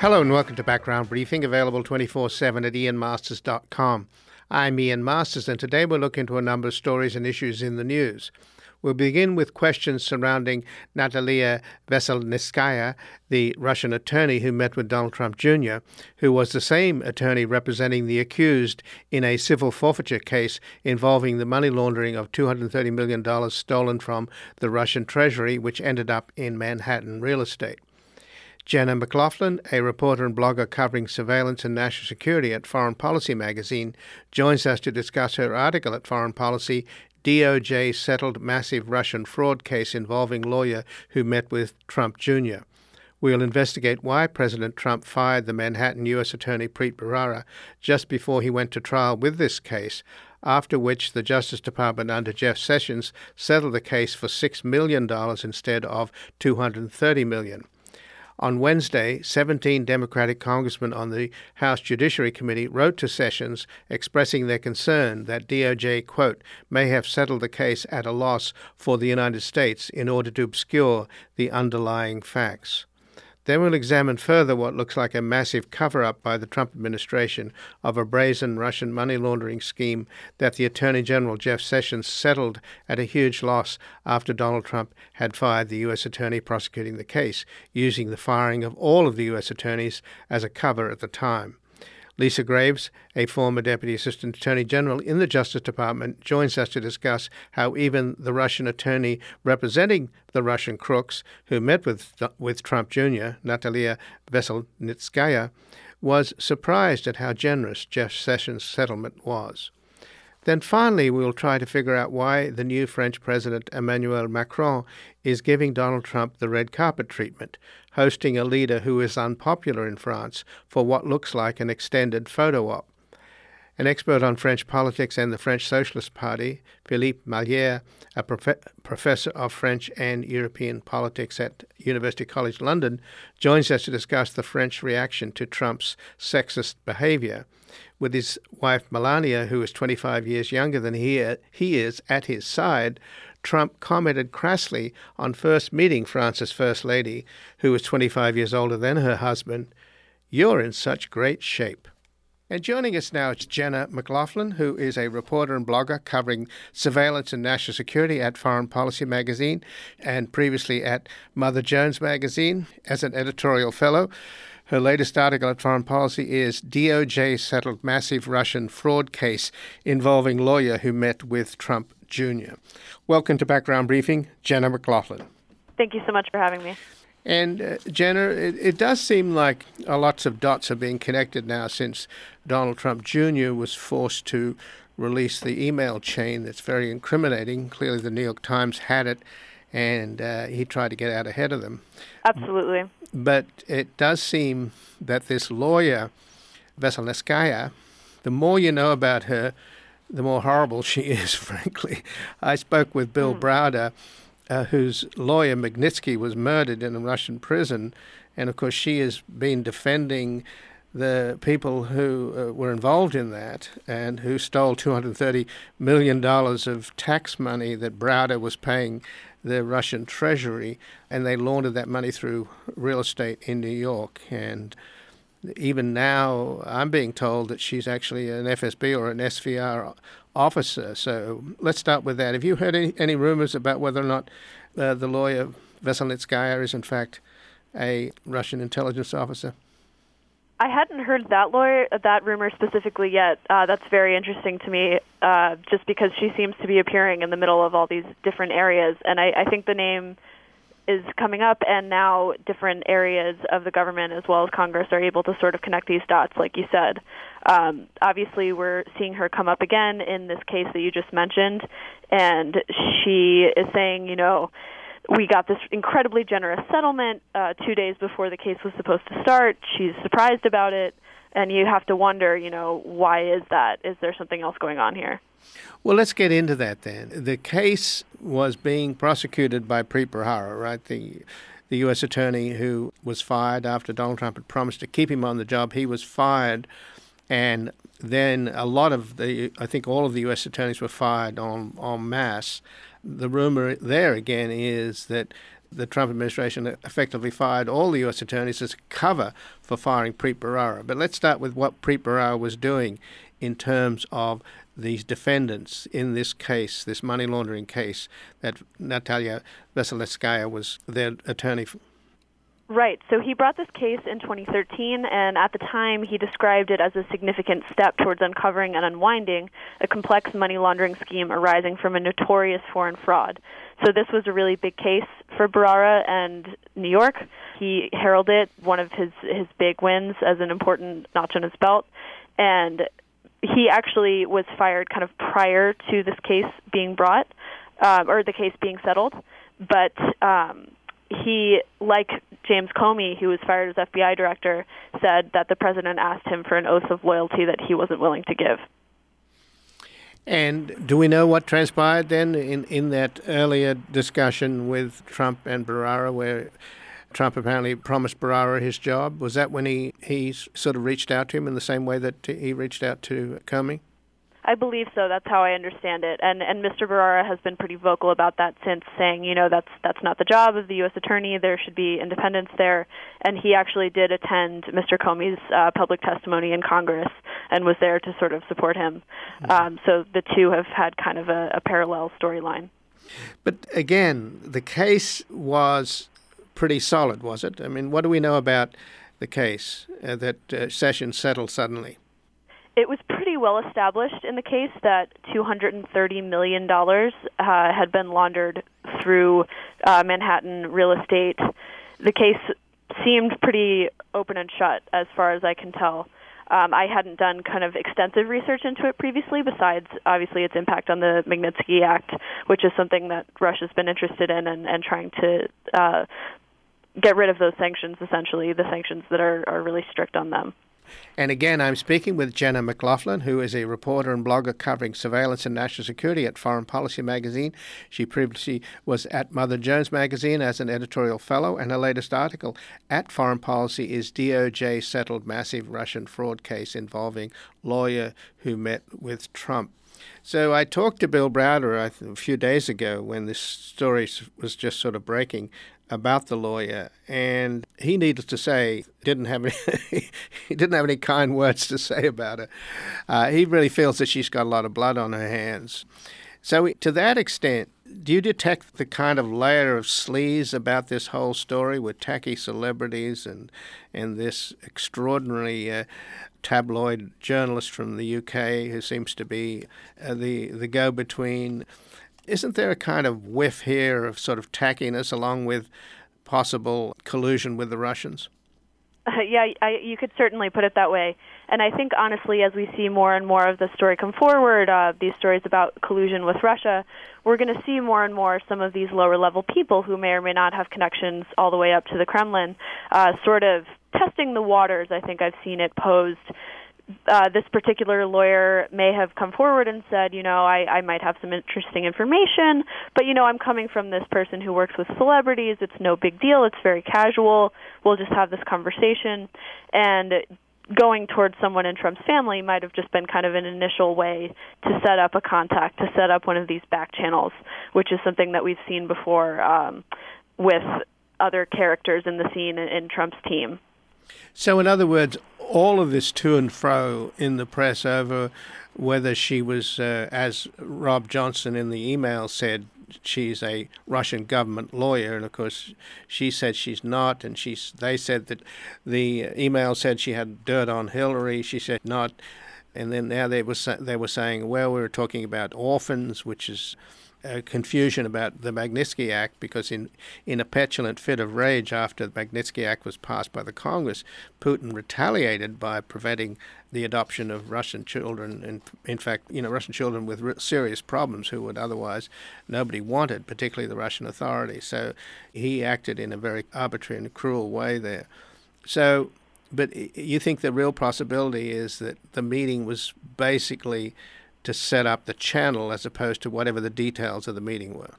Hello and welcome to Background Briefing, available 24/7 at ianmasters.com. I'm Ian Masters, and today we'll look into a number of stories and issues in the news. We'll begin with questions surrounding Natalia Veselnitskaya, the Russian attorney who met with Donald Trump Jr., who was the same attorney representing the accused in a civil forfeiture case involving the money laundering of $230 million stolen from the Russian Treasury, which ended up in Manhattan real estate. Jenna McLaughlin, a reporter and blogger covering surveillance and national security at Foreign Policy magazine, joins us to discuss her article at Foreign Policy, DOJ Settled Massive Russian Fraud Case Involving Lawyer Who Met with Trump Jr. We'll investigate why President Trump fired the Manhattan U.S. Attorney Preet Bharara just before he went to trial with this case, after which the Justice Department under Jeff Sessions settled the case for $6 million instead of $230 million. On Wednesday, 17 Democratic congressmen on the House Judiciary Committee wrote to Sessions expressing their concern that DOJ, quote, may have settled the case at a loss for the United States in order to obscure the underlying facts. Then we'll examine further what looks like a massive cover-up by the Trump administration of a brazen Russian money laundering scheme that the Attorney General Jeff Sessions settled at a huge loss after Donald Trump had fired the U.S. attorney prosecuting the case, using the firing of all of the U.S. attorneys as a cover at the time. Lisa Graves, a former Deputy Assistant Attorney General in the Justice Department, joins us to discuss how even the Russian attorney representing the Russian crooks who met with Trump Jr., Natalia Veselnitskaya, was surprised at how generous Jeff Sessions' settlement was. Then finally, we'll try to figure out why the new French President Emmanuel Macron is giving Donald Trump the red carpet treatment, hosting a leader who is unpopular in France for what looks like an extended photo op. An expert on French politics and the French Socialist Party, Philippe Mallière, a professor of French and European politics at University College London, joins us to discuss the French reaction to Trump's sexist behavior. With his wife Melania, who is 25 years younger than he is, at his side, Trump commented crassly on first meeting France's First Lady, who was 25 years older than her husband, "You're in such great shape." And joining us now is Jenna McLaughlin, who is a reporter and blogger covering surveillance and national security at Foreign Policy magazine and previously at Mother Jones magazine as an editorial fellow. Her latest article at Foreign Policy is DOJ Settled Massive Russian Fraud Case Involving Lawyer Who Met with Trump Jr. Welcome to Background Briefing, Jenna McLaughlin. Thank you so much for having me. And Jenna, it does seem like lots of dots are being connected now since Donald Trump Jr. was forced to release the email chain that's very incriminating. Clearly the New York Times had it, and he tried to get out ahead of them. Absolutely. But it does seem that this lawyer, Veselnitskaya, the more you know about her, the more horrible she is, frankly. I spoke with Bill Browder, whose lawyer Magnitsky was murdered in a Russian prison, and of course she has been defending the people who were involved in that and who stole $230 million of tax money that Browder was paying the Russian Treasury, and they laundered that money through real estate in New York. And even now, I'm being told that she's actually an FSB or an SVR officer. So let's start with that. Have you heard any rumors about whether or not the lawyer Veselnitskaya is in fact a Russian intelligence officer? I hadn't heard that rumor specifically yet. That's very interesting to me, just because she seems to be appearing in the middle of all these different areas. And I think the name is coming up, and now different areas of the government as well as Congress are able to sort of connect these dots, like you said. Obviously, we're seeing her come up again in this case that you just mentioned, and she is saying, we got this incredibly generous settlement 2 days before the case was supposed to start. She's surprised about it, and you have to wonder, why is that? Is there something else going on here? Well, let's get into that then. The case was being prosecuted by Preet Bharara, right? The U.S. attorney who was fired after Donald Trump had promised to keep him on the job. He was fired, and then I think all of the U.S. attorneys were fired en masse. The rumor there again is that the Trump administration effectively fired all the U.S. attorneys as cover for firing Preet Bharara. But let's start with what Preet Bharara was doing in terms of these defendants in this case, this money laundering case that Natalia Veselnitskaya was their attorney for. Right. So he brought this case in 2013, and at the time he described it as a significant step towards uncovering and unwinding a complex money laundering scheme arising from a notorious foreign fraud. So this was a really big case for Bharara and New York. He heralded one of his big wins as an important notch on his belt, and he actually was fired kind of prior to this case being brought, or the case being settled, but he, like James Comey, who was fired as FBI director, said that the president asked him for an oath of loyalty that he wasn't willing to give. And do we know what transpired then in that earlier discussion with Trump and Bharara, where Trump apparently promised Bharara his job? Was that when he sort of reached out to him in the same way that he reached out to Comey? I believe so. That's how I understand it. And Mr. Bharara has been pretty vocal about that since, saying, that's not the job of the U.S. attorney. There should be independence there. And he actually did attend Mr. Comey's public testimony in Congress and was there to sort of support him. So the two have had kind of a parallel storyline. But again, the case was pretty solid, was it? I mean, what do we know about the case that Sessions settled suddenly? It was pretty well established in the case that $230 million had been laundered through Manhattan real estate. The case seemed pretty open and shut, as far as I can tell. I hadn't done kind of extensive research into it previously, besides obviously its impact on the Magnitsky Act, which is something that Russia's been interested in and trying to get rid of those sanctions, essentially, the sanctions that are really strict on them. And again, I'm speaking with Jenna McLaughlin, who is a reporter and blogger covering surveillance and national security at Foreign Policy magazine. She previously was at Mother Jones magazine as an editorial fellow, and her latest article at Foreign Policy is DOJ settled massive Russian fraud case involving lawyer who met with Trump. So I talked to Bill Browder a few days ago when this story was just sort of breaking about the lawyer, and he, needless to say, didn't have any kind words to say about her. He really feels that she's got a lot of blood on her hands. So to that extent, do you detect the kind of layer of sleaze about this whole story with tacky celebrities and this extraordinary tabloid journalist from the UK who seems to be the go-between? Isn't there a kind of whiff here of sort of tackiness along with possible collusion with the Russians? Yeah, you could certainly put it that way. And I think, honestly, as we see more and more of the story come forward, these stories about collusion with Russia, we're going to see more and more some of these lower-level people who may or may not have connections all the way up to the Kremlin, sort of testing the waters. I think I've seen it posed. This particular lawyer may have come forward and said, I might have some interesting information, but, I'm coming from this person who works with celebrities. It's no big deal. It's very casual. We'll just have this conversation. And going towards someone in Trump's family might have just been kind of an initial way to set up a contact, to set up one of these back channels, which is something that we've seen before with other characters in the scene in Trump's team. So, in other words, all of this to and fro in the press over whether she was, as Rob Johnson in the email said, she's a Russian government lawyer, and of course she said she's not, and they said that the email said she had dirt on Hillary, she said not, and then now they were saying, well, we were talking about orphans, which is confusion about the Magnitsky Act, because in a petulant fit of rage after the Magnitsky Act was passed by the Congress, Putin retaliated by preventing the adoption of Russian children, and in fact, Russian children with serious problems who would otherwise nobody wanted, particularly the Russian authorities. So he acted in a very arbitrary and cruel way there. So, but you think the real possibility is that the meeting was basically to set up the channel as opposed to whatever the details of the meeting were?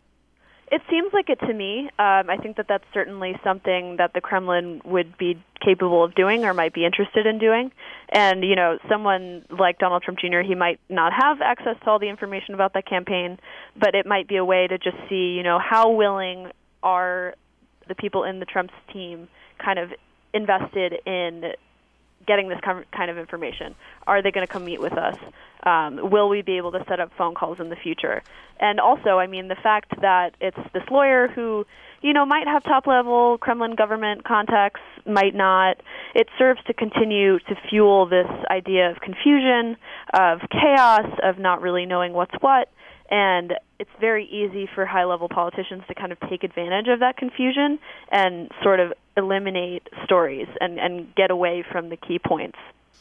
It seems like it to me. I think that that's certainly something that the Kremlin would be capable of doing or might be interested in doing. And, someone like Donald Trump Jr., he might not have access to all the information about that campaign, but it might be a way to just see, how willing are the people in the Trump's team kind of invested in getting this kind of information? Are they going to come meet with us? Will we be able to set up phone calls in the future? And also, I mean, the fact that it's this lawyer who, might have top-level Kremlin government contacts, might not, it serves to continue to fuel this idea of confusion, of chaos, of not really knowing what's what. And it's very easy for high-level politicians to kind of take advantage of that confusion and sort of eliminate stories and get away from the key points.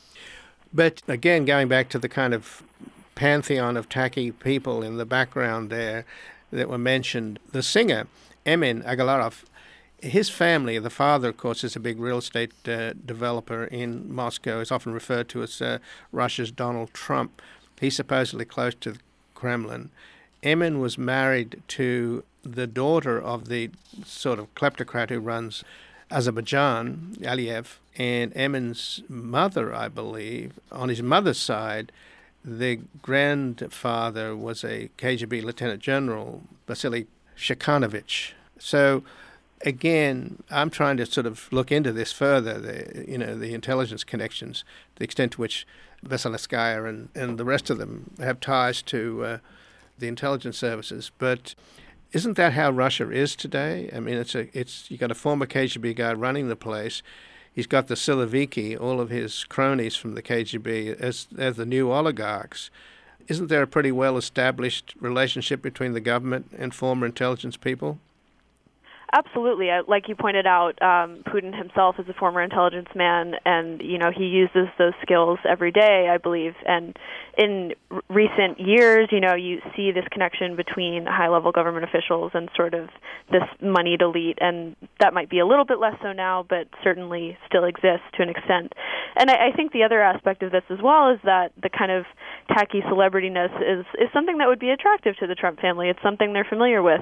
But again, going back to the kind of pantheon of tacky people in the background there that were mentioned, the singer, Emin Agalarov, his family, the father, of course, is a big real estate developer in Moscow. Is often referred to as Russia's Donald Trump. He's supposedly close to the Kremlin. Emin was married to the daughter of the sort of kleptocrat who runs Azerbaijan, Aliyev, and Emin's mother, I believe, on his mother's side, the grandfather was a KGB lieutenant general, Vasily Shekhanovich. So, again, I'm trying to sort of look into this further, the intelligence connections, the extent to which Veselnitskaya and the rest of them have ties to the intelligence services. But isn't that how Russia is today? I mean, you got a former KGB guy running the place. He's got the Siloviki, all of his cronies from the KGB, as the new oligarchs. Isn't there a pretty well-established relationship between the government and former intelligence people? Absolutely. Like you pointed out, Putin himself is a former intelligence man, and he uses those skills every day, I believe. And in recent years, you see this connection between high-level government officials and sort of this moneyed elite, and that might be a little bit less so now, but certainly still exists to an extent. And I think the other aspect of this as well is that the kind of tacky celebrityness is something that would be attractive to the Trump family. It's something they're familiar with.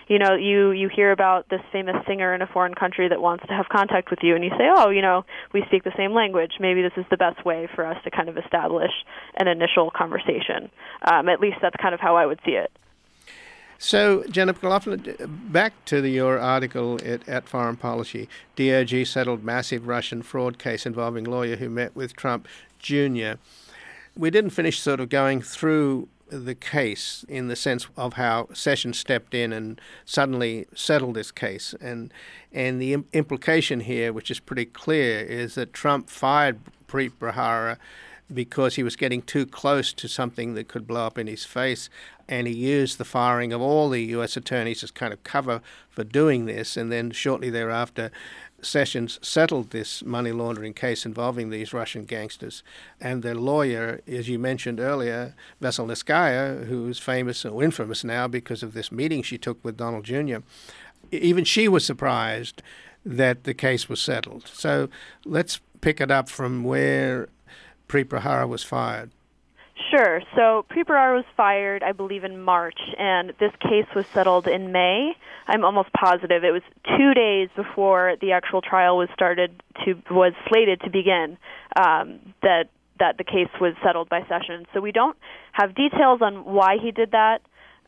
You hear about this famous singer in a foreign country that wants to have contact with you, and you say, we speak the same language. Maybe this is the best way for us to kind of establish an initial conversation. At least that's kind of how I would see it. So, Jennifer McLaughlin, back to your article at Foreign Policy. DOJ settled massive Russian fraud case involving lawyer who met with Trump Jr. We didn't finish sort of going through the case in the sense of how Sessions stepped in and suddenly settled this case. And the implication here, which is pretty clear, is that Trump fired Preet Bharara because he was getting too close to something that could blow up in his face. And he used the firing of all the U.S. attorneys as kind of cover for doing this. And then shortly thereafter, Sessions settled this money laundering case involving these Russian gangsters. And their lawyer, as you mentioned earlier, Veselnitskaya, who's famous or infamous now because of this meeting she took with Donald Jr., even she was surprised that the case was settled. So let's pick it up from where Preet Bharara was fired. Sure. So Preet Bharara was fired, I believe, in March, and this case was settled in May. I'm almost positive. It was 2 days before the actual trial was slated to begin, that the case was settled by Sessions. So we don't have details on why he did that.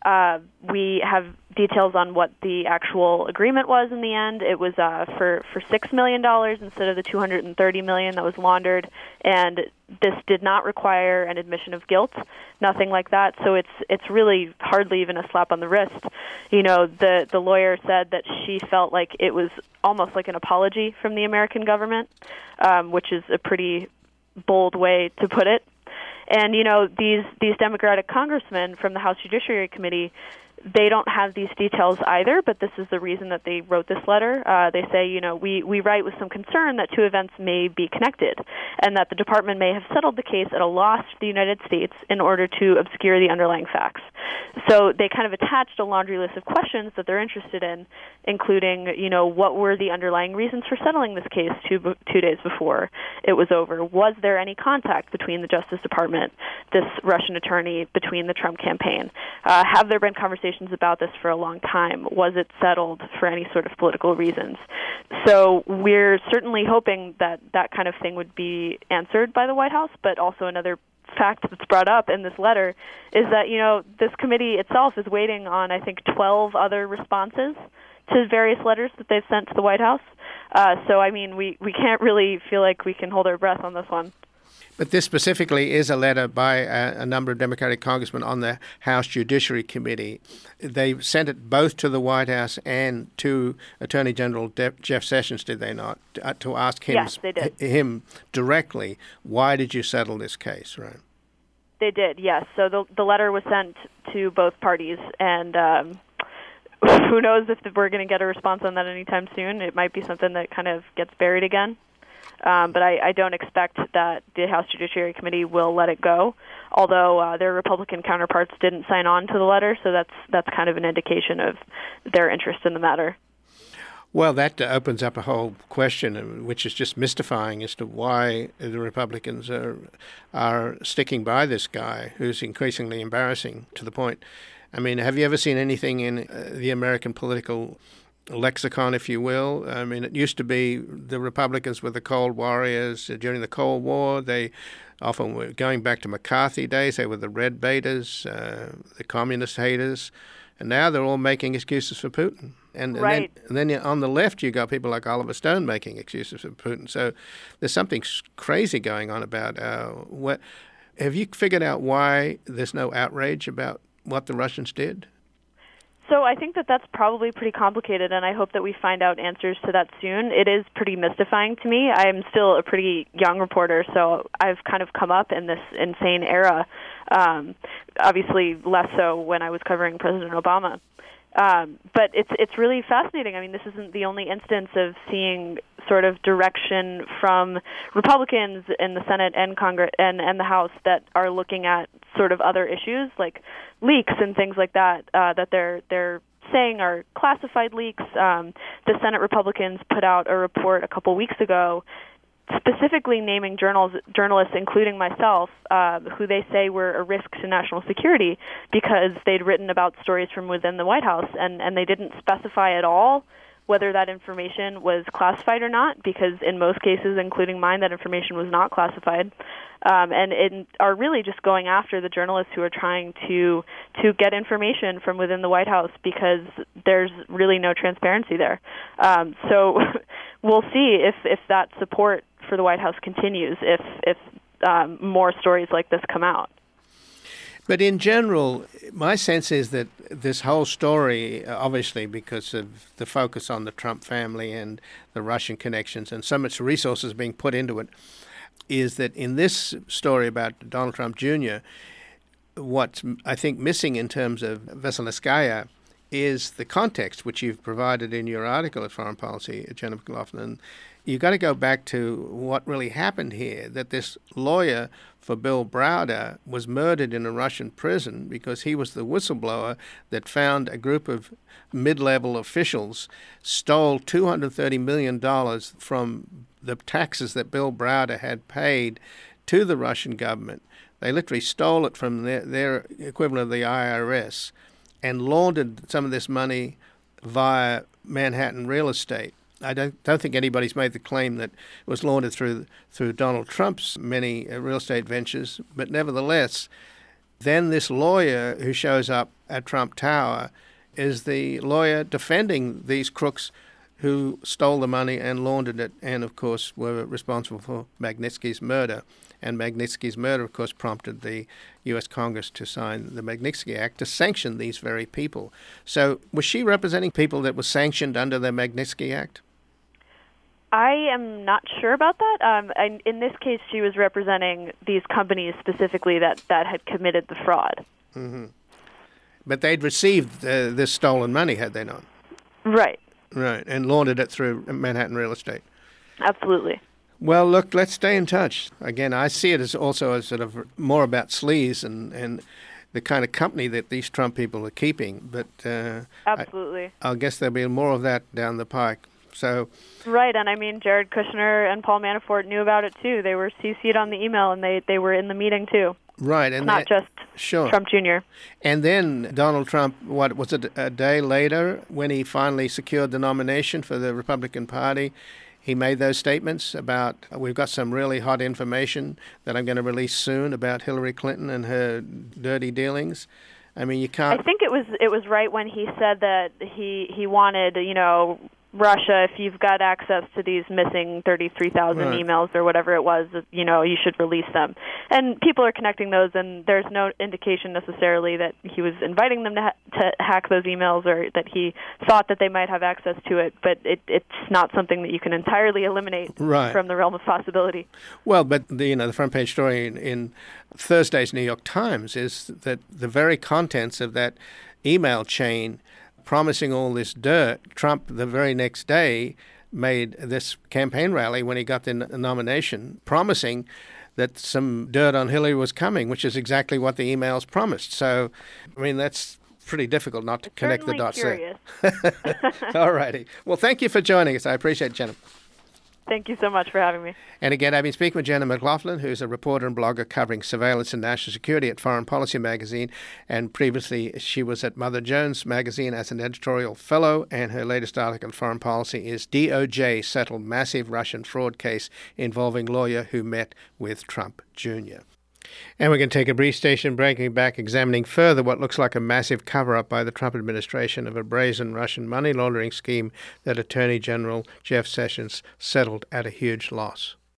We have details on what the actual agreement was in the end. It was for $6 million instead of the $230 million that was laundered, and this did not require an admission of guilt, nothing like that. So it's really hardly even a slap on the wrist. The lawyer said that she felt like it was almost like an apology from the American government, which is a pretty bold way to put it. And, these Democratic congressmen from the House Judiciary Committee, they don't have these details either, but this is the reason that they wrote this letter. They say, we write with some concern that two events may be connected and that the department may have settled the case at a loss to the United States in order to obscure the underlying facts. So they kind of attached a laundry list of questions that they're interested in, including, what were the underlying reasons for settling this case 2 days before it was over? Was there any contact between the Justice Department, this Russian attorney, between the Trump campaign? Have there been conversations about this for a long time? Was it settled for any sort of political reasons? So we're certainly hoping that that kind of thing would be answered by the White House, but also another fact that's brought up in this letter is that, this committee itself is waiting on, I think, 12 other responses to various letters that they've sent to the White House. So, I mean, we can't really feel like we can hold our breath on this one. But this specifically is a letter by a number of Democratic congressmen on the House Judiciary Committee. They sent it both to the White House and to Attorney General Jeff Sessions, did they not, to ask him, yes, they did. him directly, why did you settle this case, right? They did, yes. So the letter was sent to both parties, and who knows if we're going to get a response on that anytime soon. It might be something that kind of gets buried again. But I don't expect that the House Judiciary Committee will let it go, although their Republican counterparts didn't sign on to the letter, so that's kind of an indication of their interest in the matter. Well, that opens up a whole question, which is just mystifying as to why the Republicans are sticking by this guy who's increasingly embarrassing to the point. I mean, have you ever seen anything in the American political lexicon, if you will? I mean, it used to be the Republicans were the Cold Warriors during the Cold War. They often were, going back to McCarthy days, they were the Red Baiters, the communist haters, and now they're all making excuses for Putin. And right. then on the left, you got people like Oliver Stone making excuses for Putin. So there's something crazy going on about what. Have you figured out why there's no outrage about what the Russians did? So I think that that's probably pretty complicated, and I hope that we find out answers to that soon. It is pretty mystifying to me. I am still a pretty young reporter, so I've kind of come up in this insane era, obviously less so when I was covering President Obama. But it's really fascinating. I mean, this isn't the only instance of seeing sort of direction from Republicans in the Senate and Congress and the House that are looking at sort of other issues like leaks and things like that that they're saying are classified leaks. The Senate Republicans put out a report a couple weeks ago specifically naming journalists, including myself, who they say were a risk to national security because they'd written about stories from within the White House, and they didn't specify at all whether that information was classified or not, because in most cases, including mine, that information was not classified, and are really just going after the journalists who are trying to get information from within the White House because there's really no transparency there. So we'll see if that support for the White House continues, if more stories like this come out. But in general, my sense is that this whole story, obviously because of the focus on the Trump family and the Russian connections and so much resources being put into it, is that in this story about Donald Trump Jr., what's, I think, missing in terms of Veselnitskaya is the context, which you've provided in your article at Foreign Policy, Jennifer McLaughlin. You've got to go back to what really happened here, that this lawyer for Bill Browder was murdered in a Russian prison because he was the whistleblower that found a group of mid-level officials stole $230 million from the taxes that Bill Browder had paid to the Russian government. They literally stole it from their equivalent of the IRS and laundered some of this money via Manhattan real estate. I don't think anybody's made the claim that it was laundered through Donald Trump's many real estate ventures, but nevertheless, then this lawyer who shows up at Trump Tower is the lawyer defending these crooks who stole the money and laundered it and, of course, were responsible for Magnitsky's murder. And Magnitsky's murder, of course, prompted the U.S. Congress to sign the Magnitsky Act to sanction these very people. So was she representing people that were sanctioned under the Magnitsky Act? I am not sure about that. In this case, she was representing these companies specifically that had committed the fraud. Mm-hmm. But they'd received this stolen money, had they not? Right. Right, and laundered it through Manhattan real estate. Absolutely. Well, look, let's stay in touch. Again, I see it as also as sort of more about sleaze and the kind of company that these Trump people are keeping. But absolutely, I guess there'll be more of that down the pike. So right, and I mean, Jared Kushner and Paul Manafort knew about it too. They were CC'd on the email, and they were in the meeting too. Right, and not just Trump Jr. And then Donald Trump, what was it, a day later, when he finally secured the nomination for the Republican Party, he made those statements about, we've got some really hot information that I'm going to release soon about Hillary Clinton and her dirty dealings. I mean, you can't. I think it was right when he said that he wanted, Russia, if you've got access to these missing 33,000 emails or whatever it was, you should release them. And people are connecting those, and there's no indication necessarily that he was inviting them to hack those emails or that he thought that they might have access to it. But it's not something that you can entirely eliminate from the realm of possibility. Well, but the front page story in Thursday's New York Times is that the very contents of that email chain promising all this dirt, Trump the very next day made this campaign rally when he got the nomination, promising that some dirt on Hillary was coming, which is exactly what the emails promised. So, I mean, that's pretty difficult not to connect the dots there. All righty. Well, thank you for joining us. I appreciate it, Jenna. Thank you so much for having me. And again, I've been speaking with Jenna McLaughlin, who's a reporter and blogger covering surveillance and national security at Foreign Policy magazine. And previously, she was at Mother Jones magazine as an editorial fellow. And her latest article in Foreign Policy is DOJ settled massive Russian fraud case involving lawyer who met with Trump Jr. And we're going to take a brief station break and back examining further what looks like a massive cover-up by the Trump administration of a brazen Russian money laundering scheme that Attorney General Jeff Sessions settled at a huge loss.